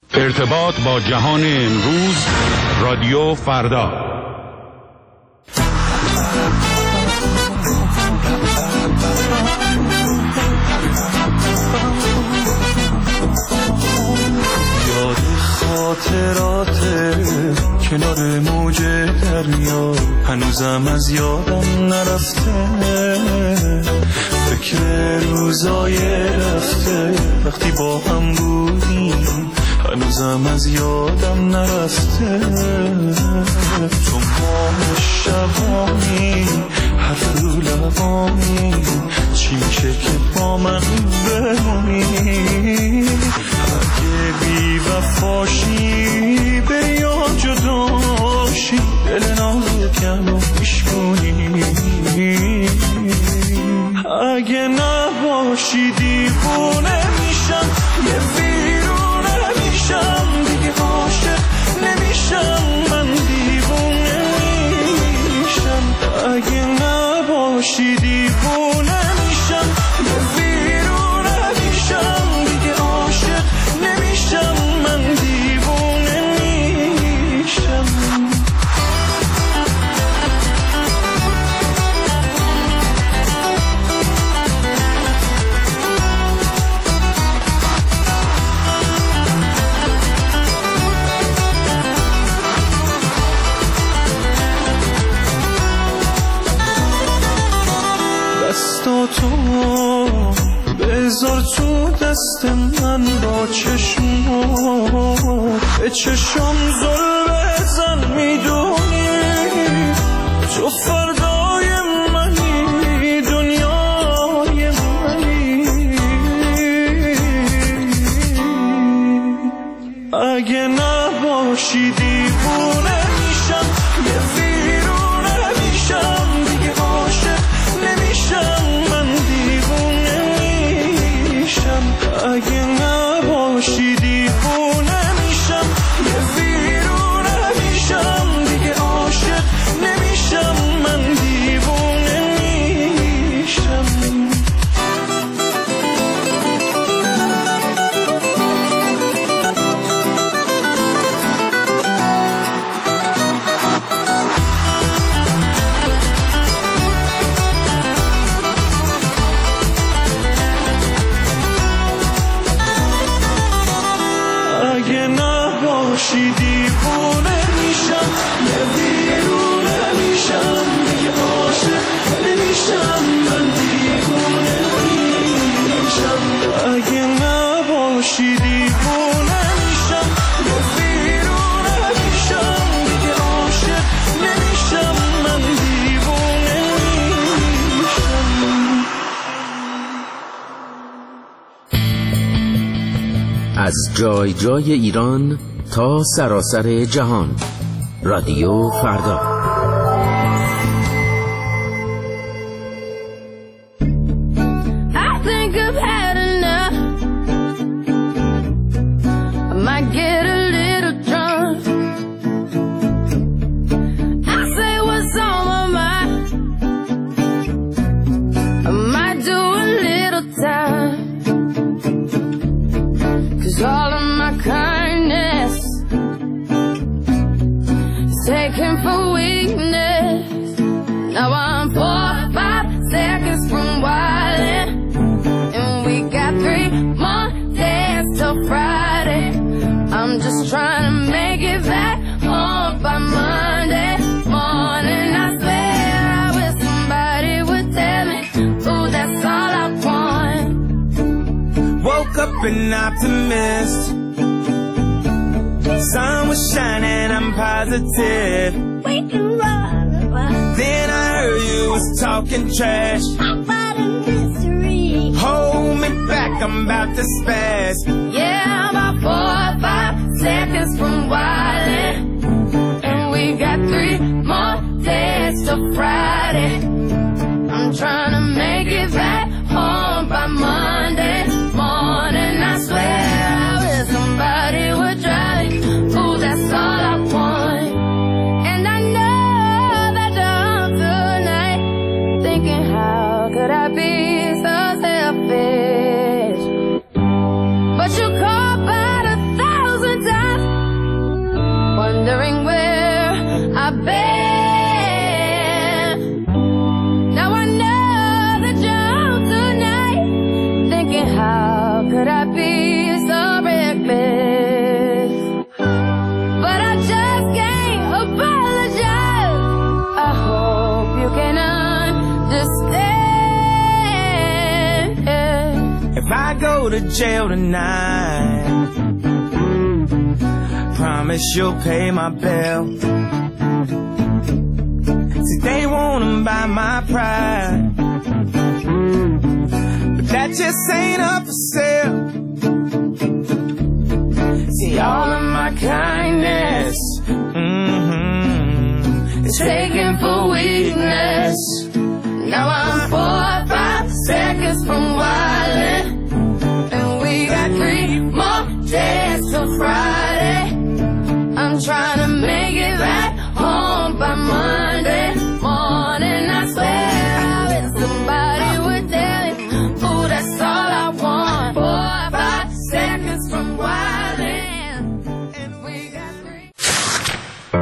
ارتباط با جهان امروز، رادیو فردا. یاد خاطرات کنار موج دریا هنوزم از یادم نرفته، فکر روزای رفته وقتی با هم بودیم هنوزم از یادم نرفته. تو ماه شبانی حرف رو لبانی چی میشه که با من بمونی؟ اگه بی وفاشی بری یا جداشی دل نازکم رو میشکنی، اگه نباشی دیوونه میشم، یه ویرونه میشم، دیگه عاشق نمیشم، من دیوونه میشم. اگه نباشی دیوونه میشم، یه ویرونه میشم، دیگه عاشق نمیشم، من دیوونه میشم. دستاتو بذار تو دست من، با چشمات به چشم زل بزن، میدونی تو فردای منی، دنیای منی. اگه نباشی دیوونه میشم، یه ویرونه میشم، دیگه عاشق نمیشم، من دیوونه میشم. اگه نباشی دیوونه میشم، یه ویرونه میشم، دیگه عاشق نمیشم، من دیوونه میشم. اگه نباشی دیوونه میشم، یه ویرونه میشم، دیگه عاشق نمیشم، من دیوونه میشم. اگه نباشی دیوونه میشم، یه ویرونه میشم، دیگه عاشق نمیشم، من دیوونه میشم. از جای جای ایران تا سراسر جهان، رادیو فردا. All of my kindness taken for weakness. Now I'm 4 or 5 seconds from wildin', and we got 3 more days till Friday. I'm just trying to make it back home by Monday morning. I swear I wish somebody would tell me, ooh, that's all I want. Woke up an optimist, sun was shining, I'm positive. We can run, Then I heard you was talking trash. about a mystery. Hold me back, I'm about to spaz. Yeah, I'm about 4 or 5 seconds from wildin', and we got 3 more days till Friday. I'm trying to make it back home by Monday morning. I swear I wish somebody would try. Ooh, that's all I want. And I know that you're home tonight, thinking how could I be so selfish? But you call to jail tonight. Promise you'll pay my bill. See, they wanna buy my pride, but that just ain't up for sale. See, all of my kindness is taken for weakness. Now I'm 4 or 5 seconds from wildin', and we got 3 more days till Friday. I'm trying to make it back home by Monday morning. I swear I wish somebody would tell me, ooh, that's all I want. 4 or 5 seconds from wildin', and we got 3.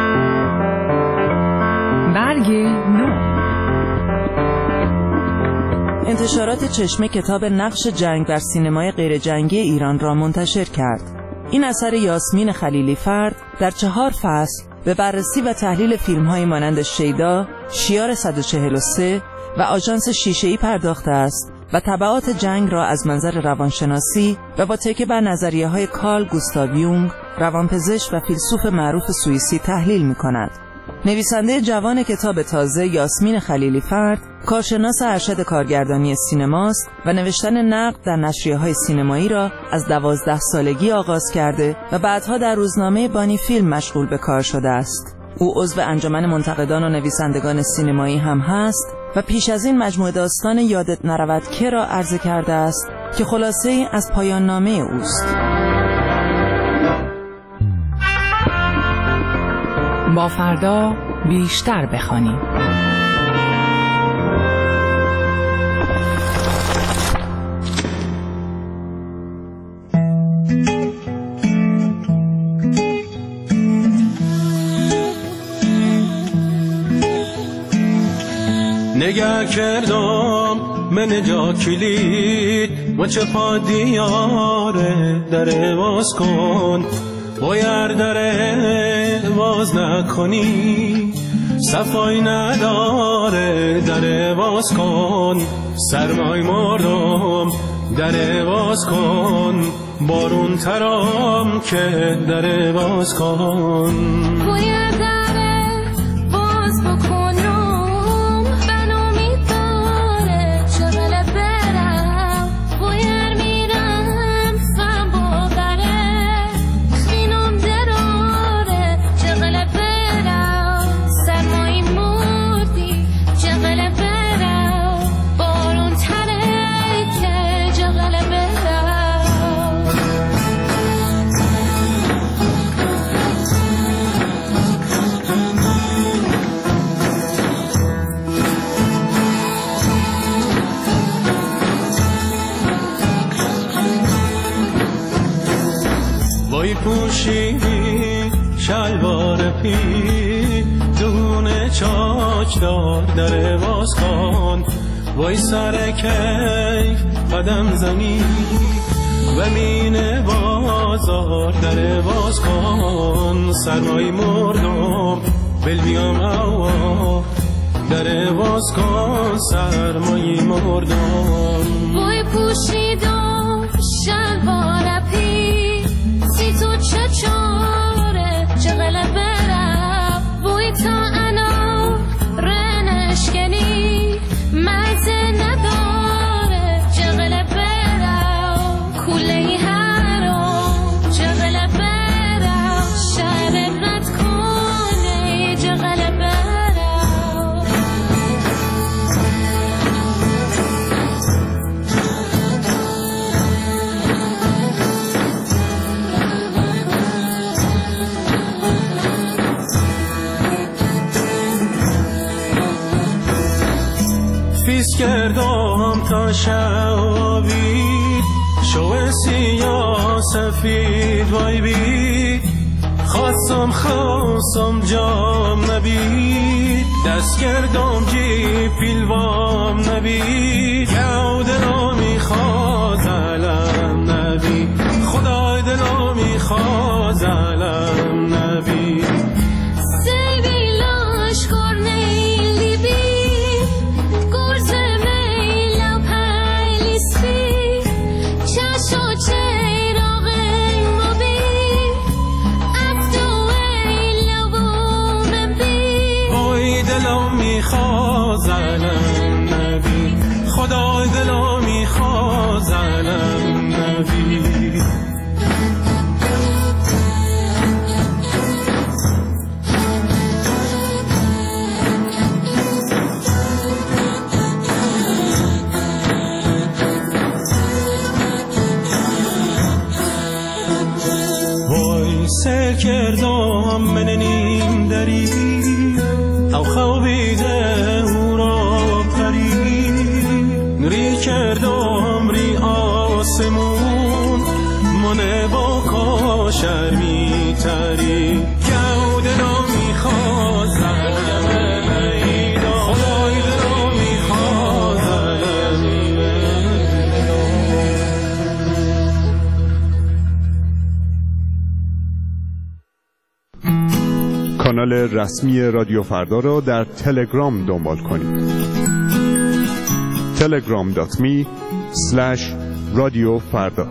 برگ نو. انتشارات چشمه کتاب نقش جنگ در سینمای غیرجنگی ایران را منتشر کرد. این اثر یاسمین خلیلی فرد در 4 فصل به بررسی و تحلیل فیلم‌های مانند شیدا، شیار 143 و آژانس شیشه‌ای پرداخته است و تبعات جنگ را از منظر روانشناسی و با تکیه بر نظریه‌های کارل گوستاو یونگ، روانپزشک و فیلسوف معروف سوئیسی تحلیل می‌کند. نویسنده جوان کتاب تازه یاسمین خلیلی فرد، کارشناس ارشد کارگردانی سینماست و نوشتن نقد در نشریه‌های سینمایی را از 12 سالگی آغاز کرده و بعدها در روزنامه بانی فیلم مشغول به کار شده است. او عضو انجمن منتقدان و نویسندگان سینمایی هم هست و پیش از این مجموعه داستان یادت نرود که را عرضه کرده است که خلاصه‌ای از پایان نامه اوست. با فردا بیشتر بخوانیم. نگه کردم من جا کلید و چه پا دیاره در باز کن، باید در باز نکنی، صفای نداره در باز کن، سرمای مردم در باز کن، بارون ترام که در باز کن. باید در باز بکن روم بنامی داره چغل برم، باید میرم غم باقره خینم دراره چغل برم، سرمایی مردی چغل برم، بارون تره که چغل برم. وای پوشیدی شلوار پی دونه چاک دار در باز کن، وای سر کیف قدم زنی و مین بازار در باز کن، سرمای مردم بل بیام هوا در باز کن، سرمای مردم. وای پوشیدم شلوار پی سی تو چاره چغل برم، وای تا انا رنشکنی مزه نداره چغل برم، کوله هرم چغل برم، شهر رد کنه چغل برم. فیس کردم تا شبید شو سیاه سفید وای بید، خواستم جام نبید، دست کردم جی پیلوام نبید، یه دلو میخواد علم نبید، خدای دلو میخواد علم نبید. چه میخواد زنم نبی، خدای دلا میخواد زنم نبی. سر کردم من نیم دری او خوابیده او را پری، نوری کردم ری آسمون من با کاشر می تری، گوده را میخواد زنم ایدا، خدای را میخواد زنم. کانال رسمی رادیو فردا را در تلگرام دنبال کنید. telegram.me/رادیوفردا.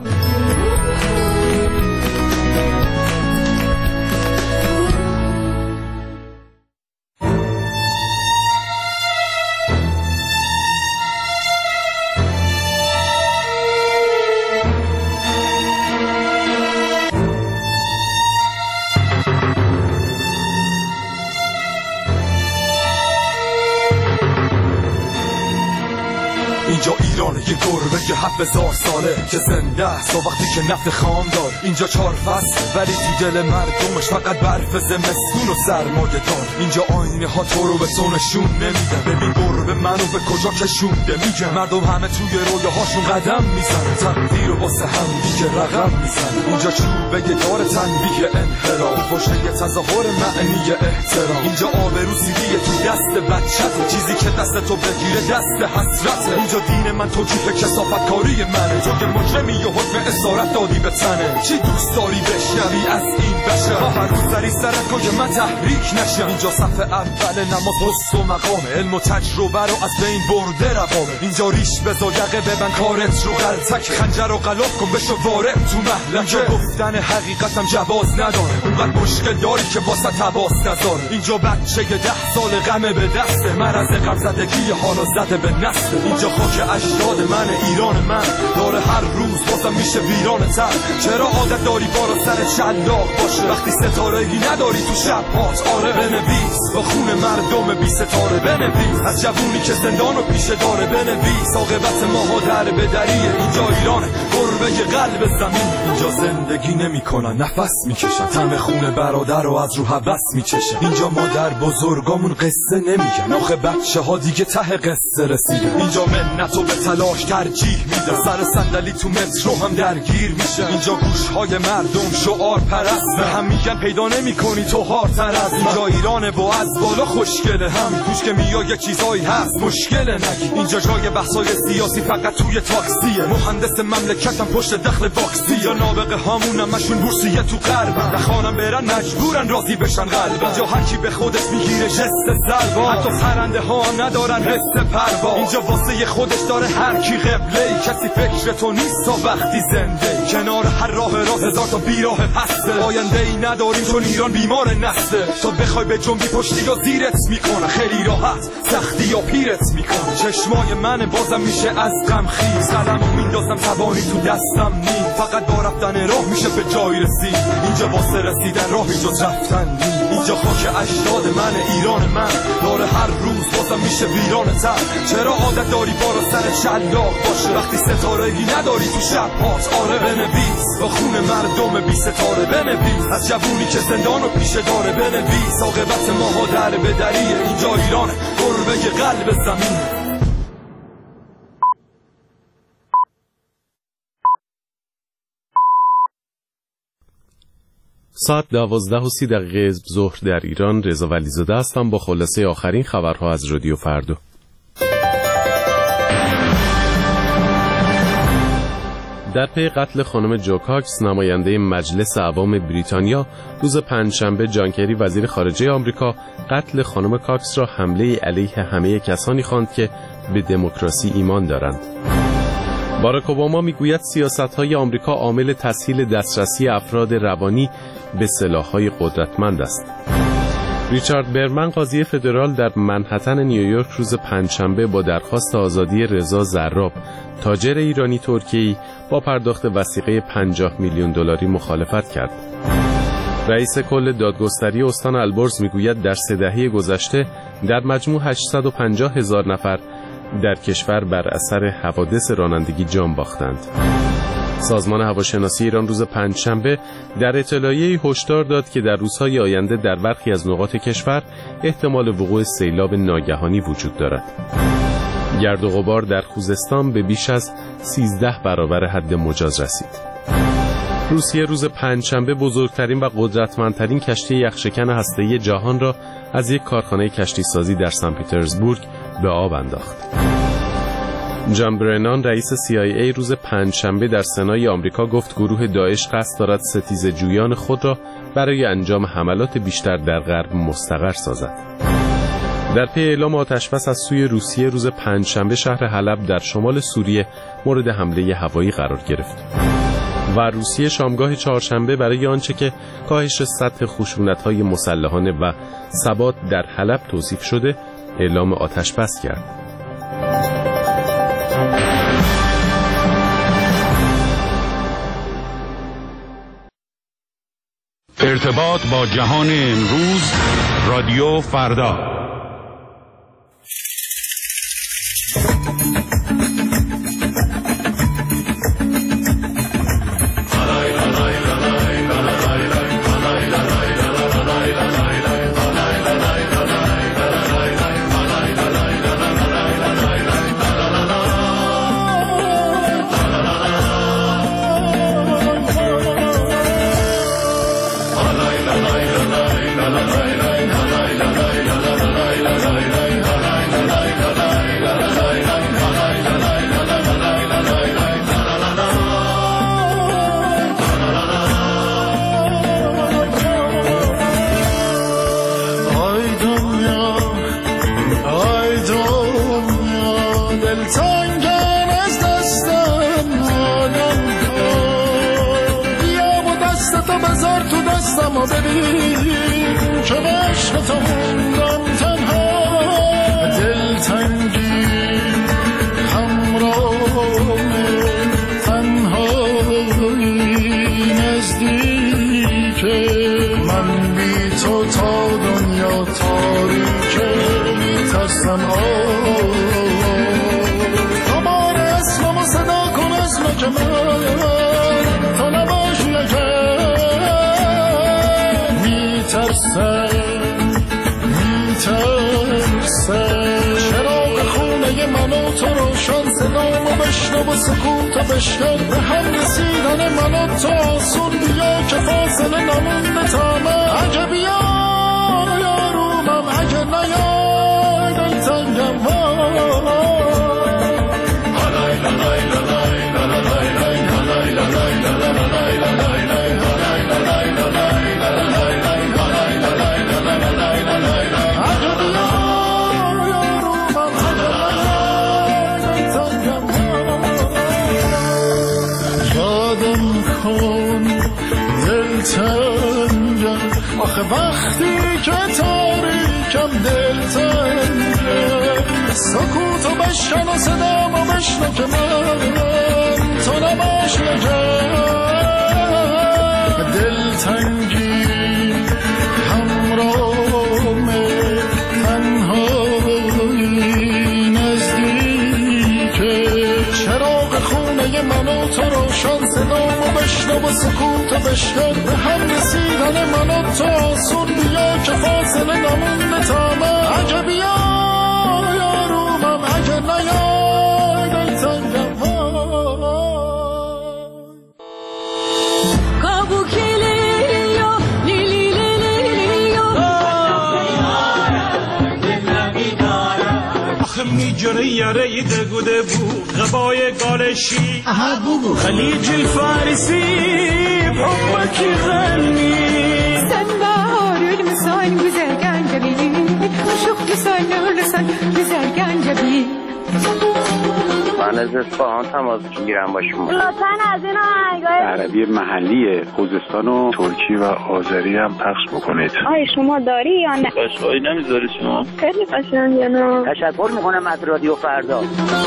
اینجا ایران یه گربه که 7000 ساله که زنده است و وقتی که نفت خام دار. اینجا 4 فصل ولی تو دل مردمش فقط برف زمستون و سرمایه دار. اینجا آینه ها تو رو به سونشون نمیدن، ببین گربه منو به کجا کشونده میگن. مردم همه توی رویاهاشون قدم میزنن، تقدیر رو واسه هم دیگه رقم میزنن. اینجا چوبه دار تنبیه انحراف، وشه تظاهر معنی احترام. اینجا آبرو سیدیه تو دست بچته، چیزی که دست تو بگیره دست حسرته. اینجا دین من توجیه کثافت کاری منه، تو که مجرمی و حکم اسارت دادی به تنه. چی دوست داری بشنوی از این بشر؟ با هر روز سری سرت کن که من تحریک نشم. اینجا صف اول نماز پست و مقامه، علم و تجربه رو از بین برده رقامه. اینجا ریش بزا یقه ببن کارت رو غلطک، خنجر رو غلاف کن بشو وارد تو محلکه. گفتن حقیقتم جواز نداره، اونقدر مشکل داری که واسه تباس نذاره. اینجا بچه 10 سال غمه به دسته، مرض غم زدگی حالا زده به نسل. اینجا خاک اجداد من، ایران من داره هر روز بازم میشه ویران تر. چرا عادت داری بالا سر شلاق باشه وقتی ستاره‌ای نداری تو شب هات؟ آره بنویس با خون مردم بی ستاره، بنویس از جوونی که زندان و پیشه داره، بنویس عاقبت ماها در بدریه. اینجا ایران گربه قلب زمین، اینجا زندگی نمیکنن نفس میکشن، طعم خون برادر رو از رو هوس میچشن. اینجا مادر بزرگامون قصه نمیگن، آخه بچه ها دیگه ته قصه رسیدن. اینجا منتو به تلاش ترجیح میدن، سر صندلی تو مترو هم درگیر میشن. اینجا گوشهای مردم شعار پرست، به هم میگن پیدا نمیکنی تو هارتر از. اینجا ایرانه و از بالا خوشگله، هم توش که میای یه چیزایی هست مشکله نگی. اینجا جای بحثای سیاسی فقط توی تاکسیه، مهندس مملکتم پشت دخل باکسی. یا نابغه هامون همشون بورسیه تو غربن، نخوانم برن مجبورن راضی بشن قلبن. اینجا هر کی به خودش میگیره جست سلوا، حتی پرنده ها ندارن حس پروا. اینجا واسه خودش داره هر کی قبله، کسی فکر تو نیست تا وقتی زنده. کنار هر راه راست هزار تا بیراه هسته، آینده ای نداریم چون ایران بیمار نسته. تا بخوای به جنبی پشتی و زیرت میکنه، خیلی راحت سختی یا پیرت میکنه. چشمای من بازم میشه از غم خیز، قلمو میندازم زبانی تو دستم نیم. فقط با رفتن راه میشه به جایی رسید، اینجا واسه رسیدن راهی جز رفتن نیم. اینجا خاک اجداد من، ایران من داره هر روز بازم میشه ویران تر. چرا عادت داری بالا سر شلاق باشه وقتی ستاره‌ای نداری تو شب هات؟ آره بنویس با خون مردم بی ستاره، بنویس از جوونی که زندان و پیشه داره، بنویس عاقبت ماها در بدریه. اینجا ایران گربه قلب زمین. ساعت 12:30 ظهر در ایران. رضا ولیزاده هستم با خلاصه آخرین خبرها از رادیو فردا. در پی قتل خانم جو کاکس، نماینده مجلس عوام بریتانیا، روز پنجشنبه جان کری وزیر خارجه آمریکا قتل خانم کاکس را حمله علیه همه کسانی خواند که به دموکراسی ایمان دارند. باراک اوباما میگوید سیاست‌های آمریکا عامل تسهیل دسترسی افراد روانی به سلاح‌های قدرتمند است. ریچارد برمن قاضی فدرال در منهتن نیویورک روز پنجشنبه با درخواست آزادی رضا زراب تاجر ایرانی ترکیه‌ای با پرداخت وثیقه 50 میلیون دلاری مخالفت کرد. رئیس کل دادگستری استان البرز میگوید در 3 دهه گذشته در مجموع 850,000 نفر در کشور بر اثر حوادث رانندگی جان باختند. سازمان هواشناسی ایران روز پنجشنبه در اطلاعیه‌ای هشدار داد که در روزهای آینده در برخی از نقاط کشور احتمال وقوع سیلاب ناگهانی وجود دارد. گرد و غبار در خوزستان به بیش از 13 برابر حد مجاز رسید. روسیه روز پنجشنبه بزرگترین و قدرتمندترین کشتی یخشکن هسته‌ای جهان را از یک کارخانه کشتی سازی در سن پترزبورگ به آب انداخت. جان برنان رئیس CIA روز پنجشنبه در سنای آمریکا گفت گروه داعش قصد دارد ستیزجویان خود را برای انجام حملات بیشتر در غرب مستقر سازد. در پی اعلام آتشبس از سوی روسیه روز پنجشنبه شهر حلب در شمال سوریه مورد حمله هوایی قرار گرفت و روسیه شامگاه چهارشنبه برای آنچه که کاهش سطح خشونت‌های مسلحانه و ثبات در حلب توصیف شده اعلام آتشبس کرد. ارتباط با جهان امروز رادیو فردا. چراغ خونه من و تو روشن صدامو بشنو و سکوتو بشکن به هم رسیدن من و تو آسون بیا که فاصله نمونده تا من اگه بیا یارومم اگه نیای دلتنگم آخه وقتی که تاریکم دلتنگم سکوتو بشکن و صدامو بشنو که من تو نباش نگم دلتنگی همراهمه تنهایی نزدیکه چراغ خونه من و تو روشن صدامو بشنو و سکوتو بشکن به هم رسیدن من و تو آسون بیا که فاصله نمونده تا من اگه بیا یارومم اگه نیای دلتنگم میجره یاره دگوده بود غبای گالشی خلیج الفارسی بحبك يغني استنى عيون مسان وزرقان جميل وشوف مسان ولسان وزرقان جميل من از اصفهان تماس میگیرم با شما. لطفاً از این آهنگای عربی محلی خوزستان و ترکی و آذری هم پخش بکنید. آیا شما داری یا نه؟ قشقایی نمیذاری شما؟ خیلی قشنگه. نه تشکر میکنم از رادیو فردا.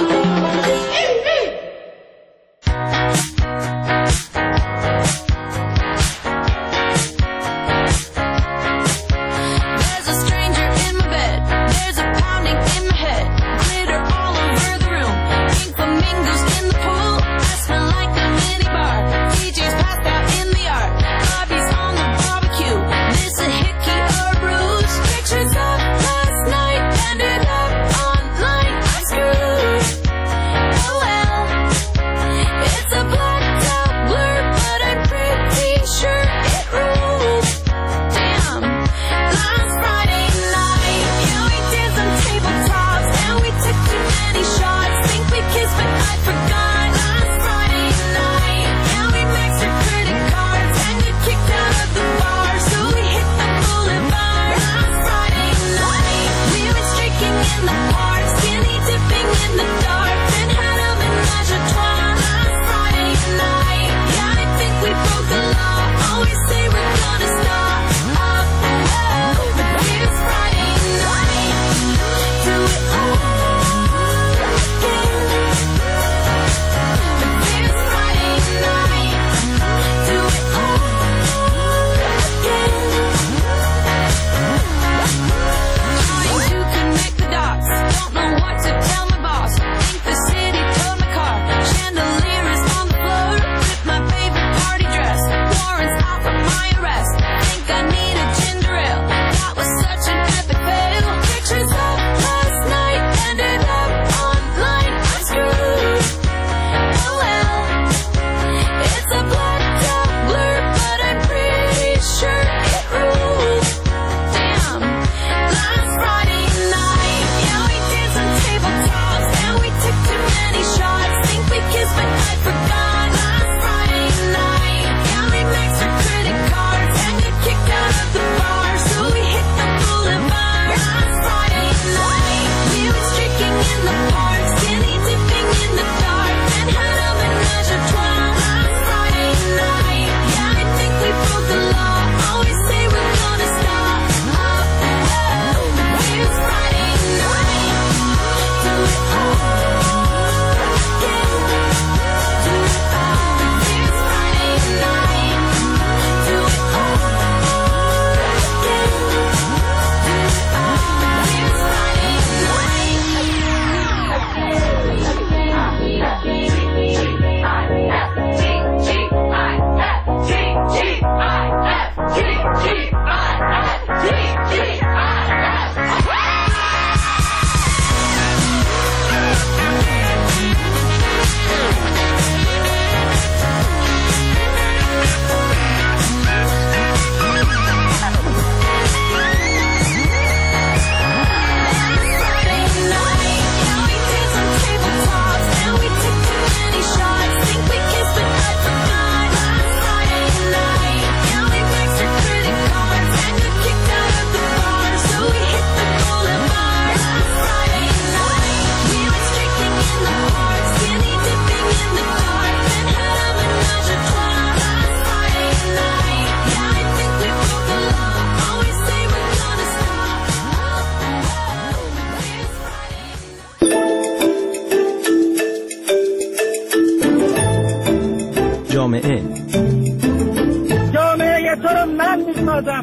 جامعه تو رو من میسازم.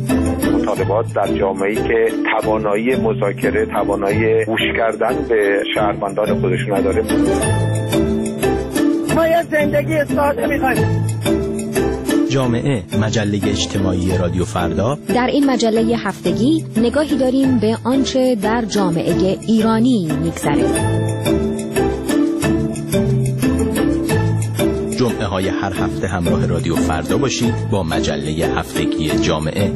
مطالبات در جامعه‌ای که توانایی مذاکره، توانایی گوش کردن به شهروندان خودشون نداره. ما یه زندگی ساده می‌خوایم. جامعه، مجله اجتماعی رادیو فردا. در این مجله هفتگی نگاهی داریم به آنچه در جامعه ایرانی می‌گذره. جمعه های هر هفته همراه رادیو فردا باشید با مجله هفتگی جامعه.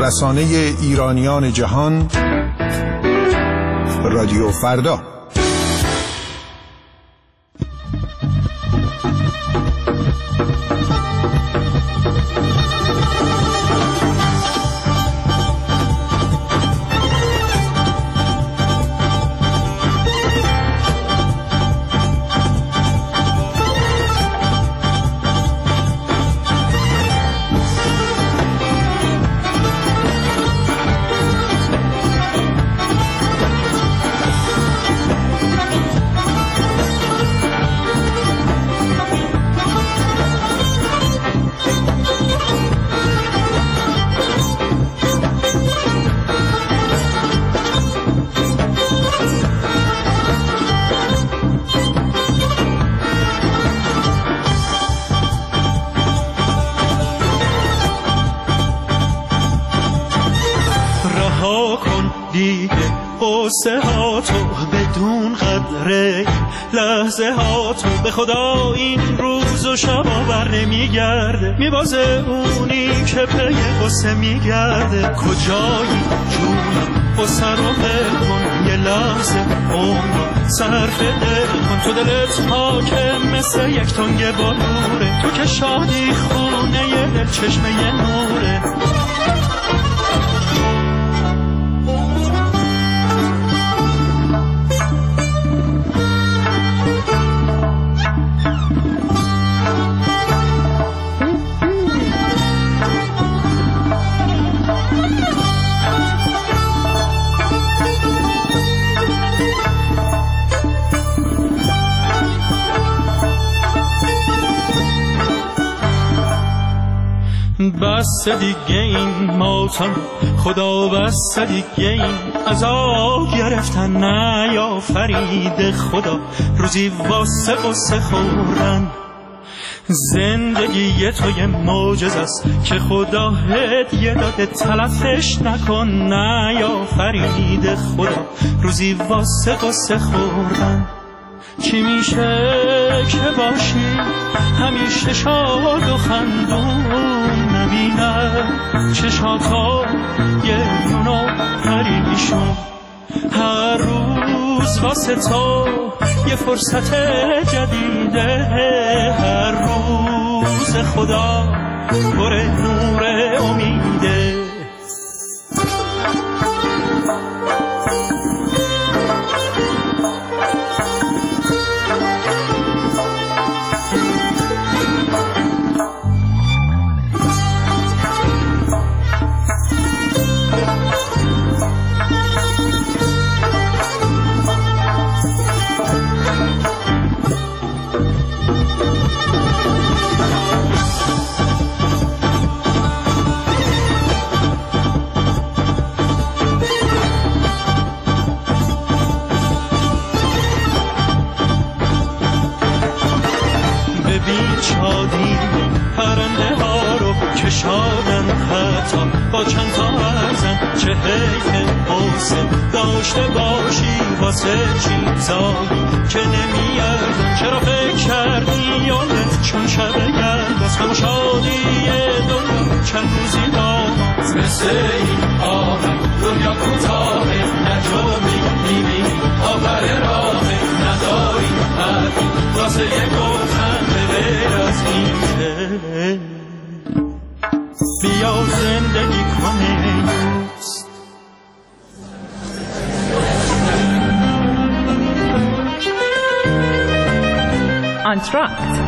رسانه ایرانیان جهان، رادیو فردا. قصه ها تو بدون قدره لحظه ها تو به خدا این روز و شبا بر نمیگرده میبازه اونی که پی قصه میگرده کجایی جون قصه رو بکن یه لحظه عمر صرف دل کن تو دلت حاکم مثل یک تنگ بلوره تو که شادی خونه یه دل چشمه یه نوره بس دیگه این ماتم خدا بس دیگه این عذاب گرفتن نیافرید خدا روزی واسه قصه خوردن زندگی تو یه معجزه است که خدا هدیه داده تلفش نکن نیافرید خدا روزی واسه قصه خوردن چی میشه که باشی همیشه شاد و خندون نبینه چشاتا یه یونو پریشون هر روز واسه تو یه فرصت جدیده هر روز خدا پر نور امیده پرنده ها رو کشادن حتی با چند تا ارزن چه حیف حسن داشته باشی واسه چیزایی که نمیاردن چرا فکر کردی یادت چون شب گرد از غم و شادی دنیا چند روزی داماز مثل این آهنگ دنیا کوتاهه نجامی میبینی آخر راهه نداری حرفی واسه یک گفتن غیر از این بیا زندگی کنه آنتراکت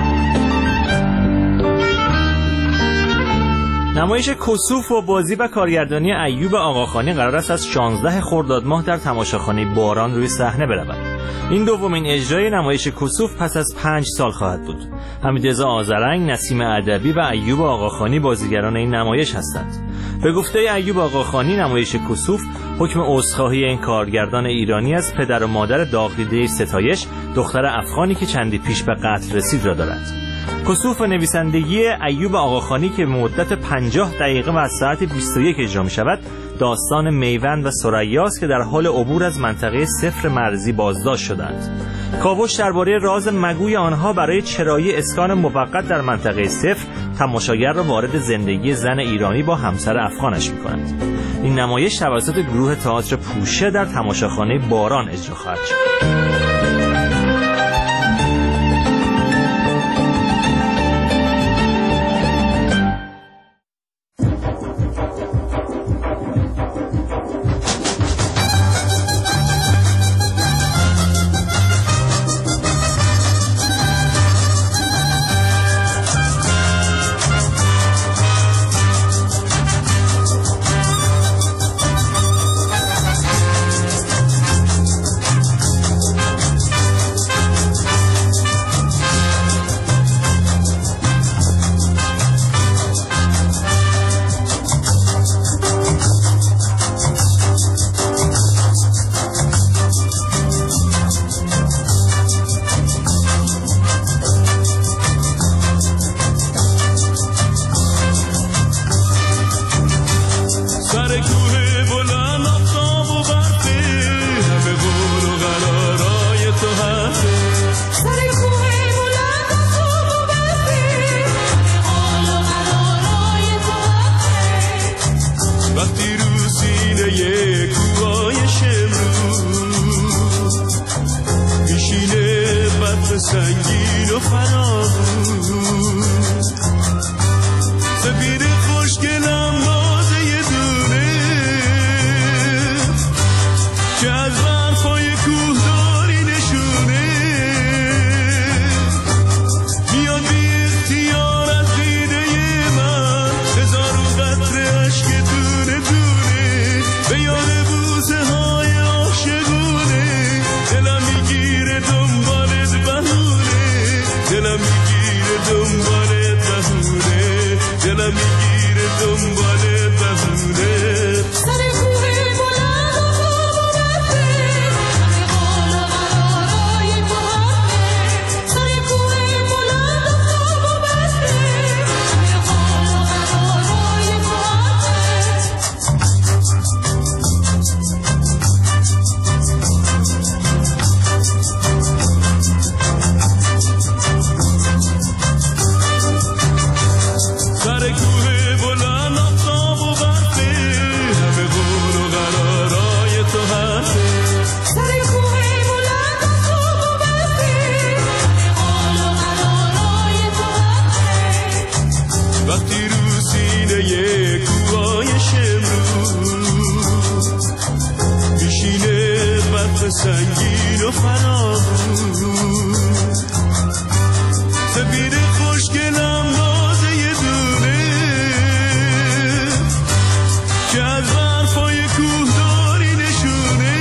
نمایش کسوف و بازی و کارگردانی ایوب آقاخانی قرار است از 16 خرداد ماه در تماشاخانه باران روی صحنه برود. این دومین اجرای نمایش کسوف پس از 5 سال خواهد بود. حمیدرضا آذرنگ، نسیم ادبی و ایوب آقاخانی بازیگران این نمایش هستند. به گفته ایوب آقاخانی نمایش کسوف حکم عذرخواهی این کارگردان ایرانی از پدر و مادر داغ‌دیده ستایش، دختر افغانی که چندی پیش به قتل رسید را دارد. کسوف نویسندگی ایوب آقاخانی که مدت 50 دقیقه و از ساعت 21 اجرا می شود داستان میوند و ثریاست که در حال عبور از منطقه صفر مرزی بازداشت شدند. کاوش درباره راز مگوی آنها برای چرایی اسکان موقت در منطقه صفر تماشاگر را وارد زندگی زن ایرانی با همسر افغانش می‌کنند. این نمایش توسط گروه تئاتر پوشه در تماشاخانه باران اجرا خواهد شد. سنگین و فراموش سفید خوشگلم نازه یه دونه که از برفای کوه داری نشونه میاد بی اختیار از دیده من هزارون قطره عشق دونه دونه به یاد بوسه های عاشقونه دلم میگیره دنبالت بهونه دلم میگیره دنبالت بهونه دلم میگیره دنبالت بهونه سر کوه بلند و خواب و بسته همه قول و قرارای تو حقه سر کوه بلند و خواب و بسته همه قول و قرارای تو سر کوه بلند آفتاب و برفه همه قول و قرارای تو حرفه سر کوه بلند و خواب و بسته همه قول و قرارای تو حقه وقتی رو سینه کوههای شمرون میشینه برف سنگین و فراموش سفید خوشگلم نازه یه دونه که از برفای کوه داری نشونه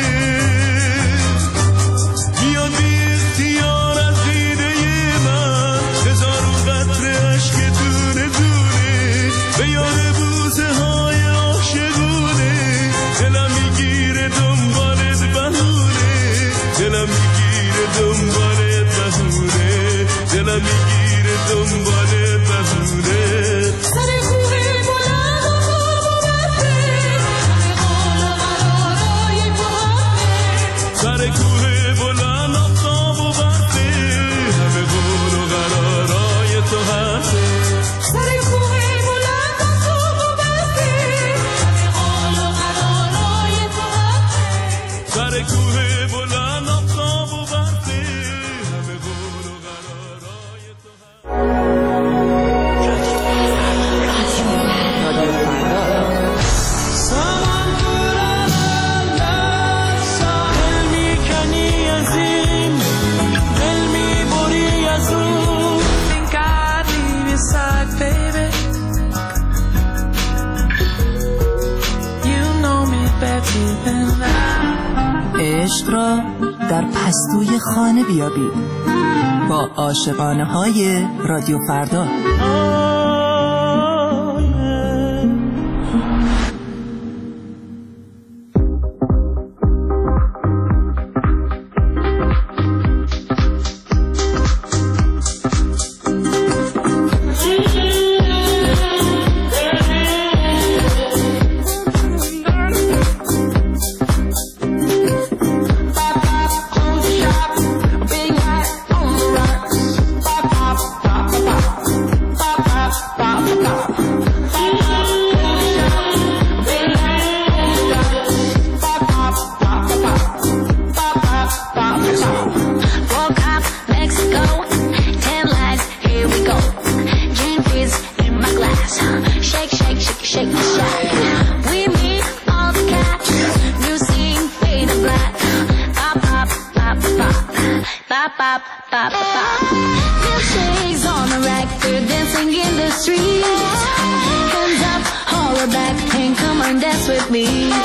میاد بی اختیار از دیده من هزارون قطره عشق دونه دونه به یاد بوسه های عاشقونه دلم میگیره دنبالت بهونه دلم میگیره دنبالت بهونه دلم میگیره دنبالت بهونه سر کوه بلند و خواب و بسته همه قول و قرارای تو حقه سر کوه بلند آفتاب و برفه همه قول و قرارای تو حرفه سر کوه بلند و خواب و بسته همه قول و قرارای تو حقه سر کوه بلند آفتاب و برفه همه قول و قرارای تو ساحل میکنی از این دل میبری از اون Think I'd leave your side baby You know me better than that عشق را در پستوی خانه بیابید با عاشقانه های رادیو فردا. Big hat on the rocks. Pop, pop, pop, pop, pop. Bop, bop, bop, bop. Milkshakes on the rack, they're dancing in the streets. Hands up, holler back, and come on, dance with me.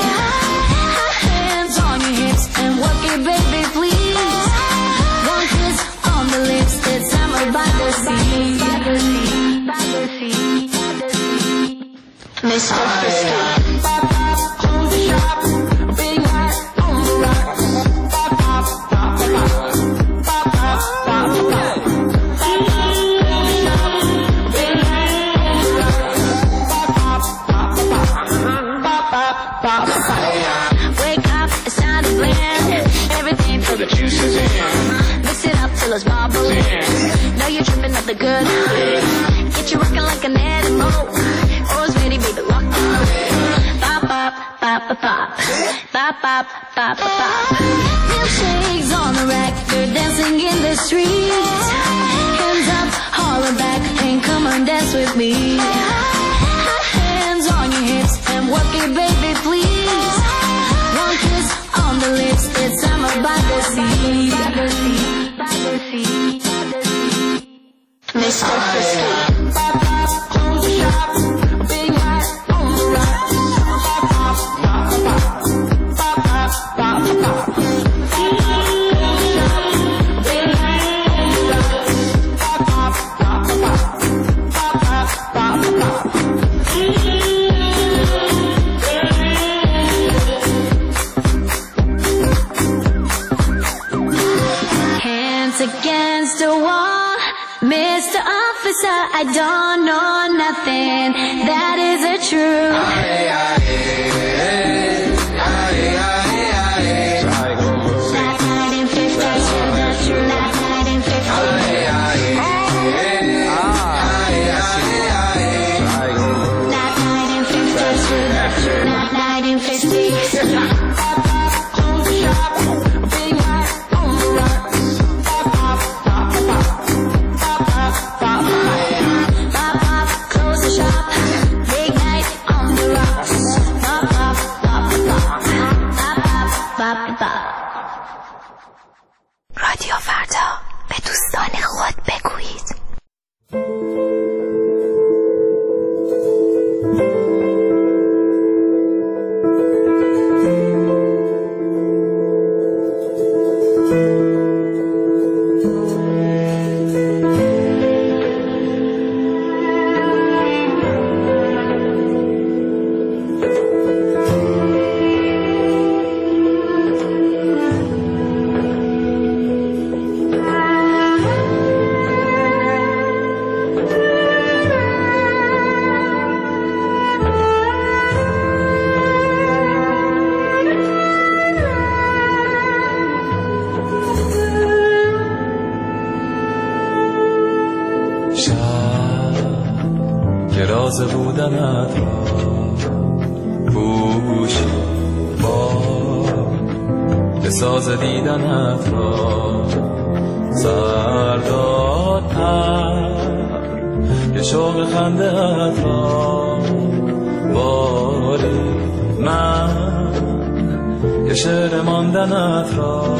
Hands on your hips and work it, baby, please. One kiss on the lips, it's summer by the sea. By the sea, by the sea, by the sea. Mr. Frisky. Bop, bop, close the shop. Big night on the rocks. Bop, bop, bop, bop. Bop, bop, bop, bop. Wake up, it's time to blend. Everything till the juice is in. Mix it up till it's bubbling. Know you're tripping up the good. Get you rocking like an animal. Always ready, baby, lock on. Bop, bop, bop, bop, bop. Bop, bop, bop, bop, bop. Milkshakes on the rack, they're dancing in the streets. Hands up, holler back, and come on, dance with me. Hands on your hips and work it, baby, please. One kiss on the lips, it's summer by the sea. By the sea, by the sea, by the sea. Mr. Frisky. Bop, bop, close the shop. Big night on the rocks. Bop, bop, bop, bop. Bop, bop, bop, bop. Big night on the rocks. Bop, bop, bop, bop. Bop, bop, bop, bop. Hands against the wall, Mr. Officer, I don't know nothing that isn't true. That night in 52, that's true. That night in 52. That night in 52, that's true. That night in 50. Bop, bop, close the shop. Big night on the rocks. Bop, bop, bop, bop. Bop, bop, bop, bop. Bop, bop, close the shop. Big night on the rocks. Bop, bop, bop, bop. Bop, bop, bop, bop. رادیو فردا، به دوستان خود بگویید. راز بودنت را پوشی با بساز دیدنت را سردادتر که شوق خنده‌ات را باری من که شعر ماندنت را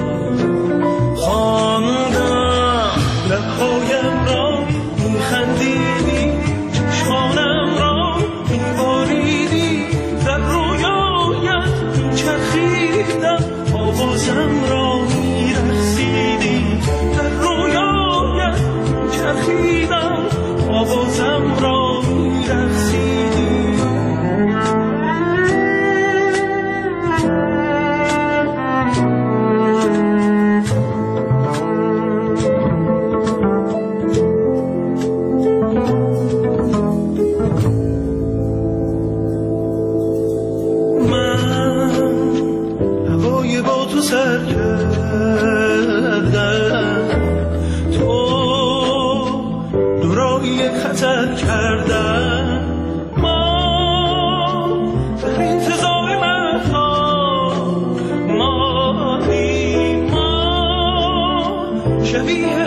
خواندم لب‌هایم را می‌خندیدی چشمانم را می‌باریدی در رویایت می‌چرخیدم آوازم را می‌رقصیدی در رویایت می‌چرخیدم آوازم را می‌رقصیدی شبیه